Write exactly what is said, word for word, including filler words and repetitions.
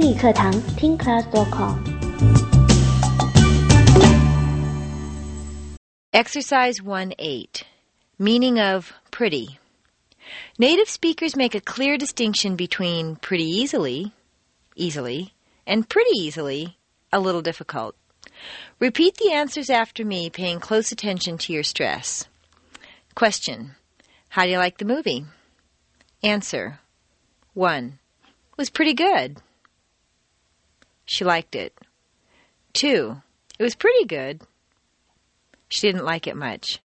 英语课堂听 class dot com。 Exercise one eight. Meaning of pretty. Native speakers make a clear distinction between pretty easily, easily, and pretty easily, a little difficult. Repeat the answers after me, paying close attention to your stress. Question. How do you like the movie? Answer. one. Was pretty good. She liked it. two. It was pretty good. She didn't like it much.